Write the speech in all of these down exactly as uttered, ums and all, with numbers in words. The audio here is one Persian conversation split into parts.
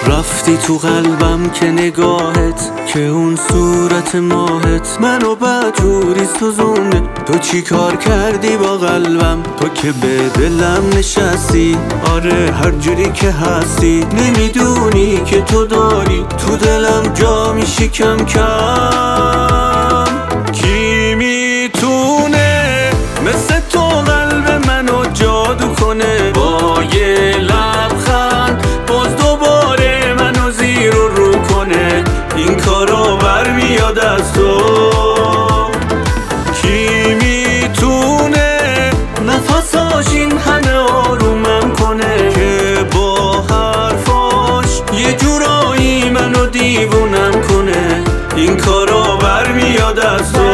رفتی تو قلبم که نگاهت، که اون صورت ماهت منو بدجوری سوزونه. تو چی کار کردی با قلبم؟ تو که به دلم نشستی، آره هر جوری که هستی. نمیدونی که تو داری تو دلم جا میشی کم کم. کی میتونه مثل تو قلب منو جادو کنه؟ با یه لبخند باز دوباره منو زیر و رو کنه. این کارا برمیاد از تو. کی میتونه نفساش این همه آرومم کنه، که با حرفاش یه جورایی منو دیوونم کنه. این کارا برمیاد از تو.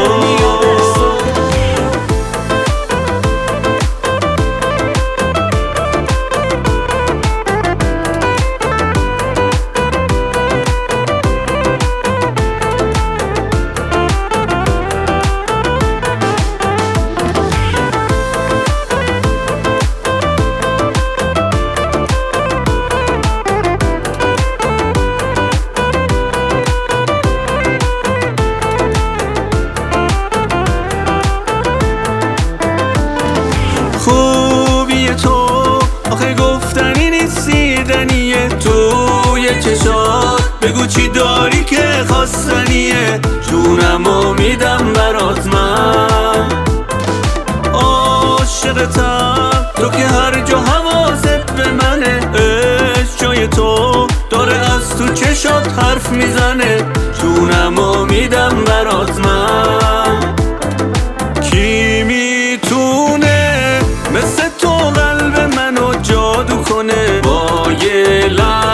خوبی تو آخه گفتنی نیست، دیدنیه توی چشات. بگو چی داری که خواستنیه، جونمو میدم برات من. عاشقتم تو که هر جا حواست به منه. عشق جای تو داره از تو چشات حرف میزنه. جونمو میدم برات من. کی میتونه مثل تو قلب منو جادو کنه؟ با یه لب